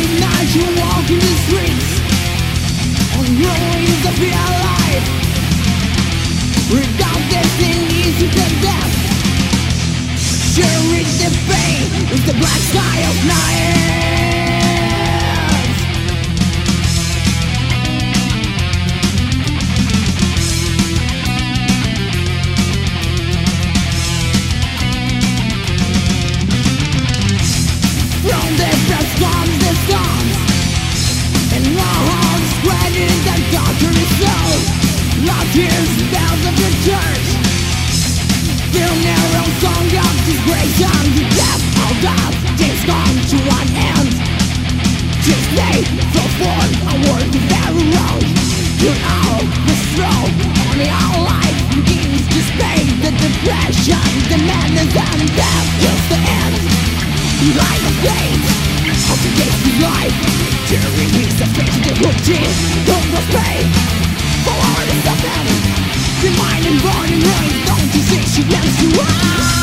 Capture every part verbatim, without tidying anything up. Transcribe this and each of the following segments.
night you walk in the streets on your wings to be alive. Without destiny to the death, sharing the pain with the black sky of night. From the press comes the storms, and our hearts spread in the darker soul. Lost years, bells of the church, still narrow song of disgrace. The death of God takes gone to an end. Just stay so far, a word to very wrong. You know the stroke, only our life begins to stay. The depression, the madness and death just the end. Behind the fate of the gates of life, tearing his face to the routine. Don't go pay for all the stuff. The mind and body rain, don't you see she gets you out?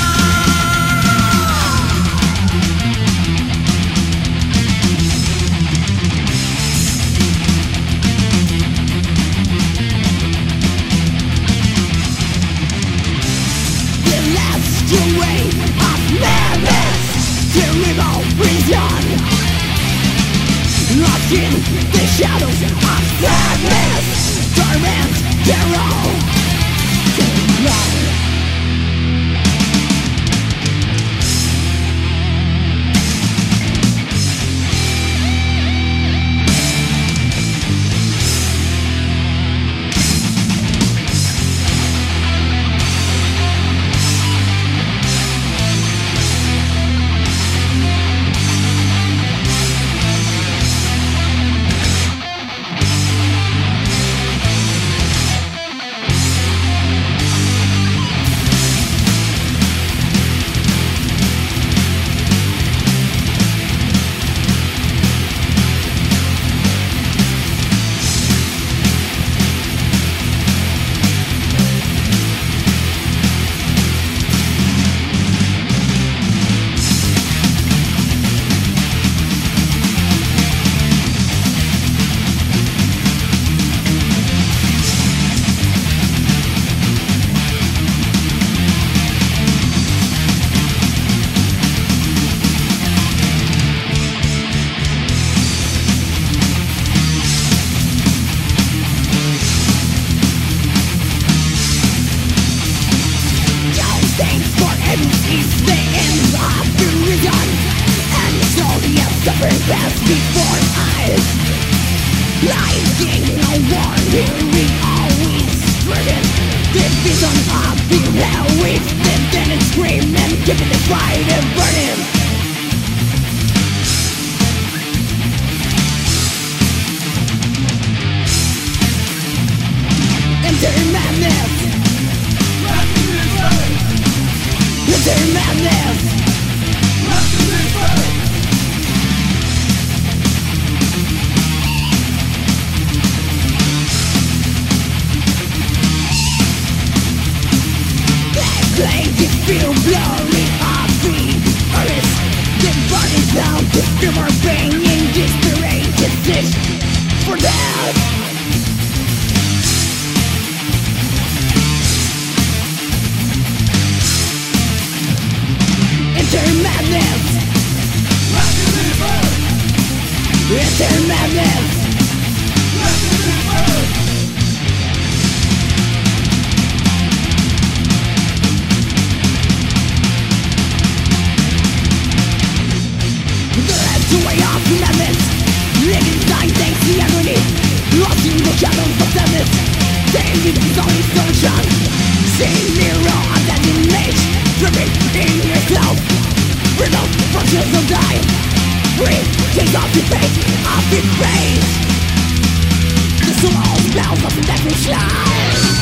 The last way of madness, terrible prison, lost in the shadows of sadness, torment, terror. Pass before eyes, blinding no war. Here we always stricken. The vision of the hell we lived in and scream and giving the fight and burning. Enter madness, enter madness. Claim to feel glory of the earth. The body's down to feel more pain in desperation. Search for death. Enter madness. Enter madness. The way of madness, living dying thanks to irony, lost in the shadows of sadness. David is only solution. Seeing mirror of that image, dripping in yourself. Freedom from chills of die. Free, take off the face of the face. The soul smells of the deathly shine.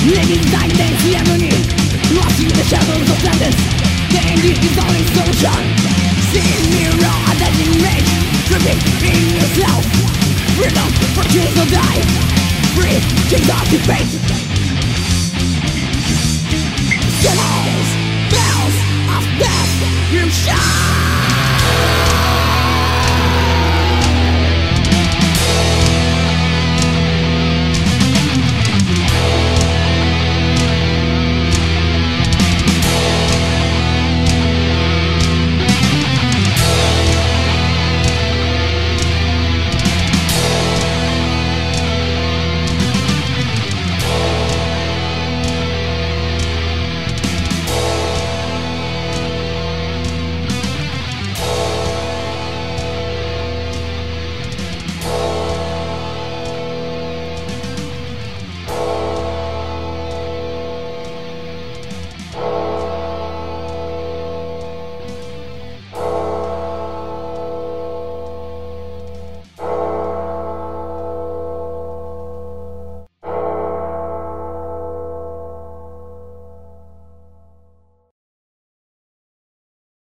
Living silence, the agony, lost in the shadows of sadness. The ending is only solution. Seeing mirror as an image, dripping in yourself. Freedom for choose or die. Free, choose occupate.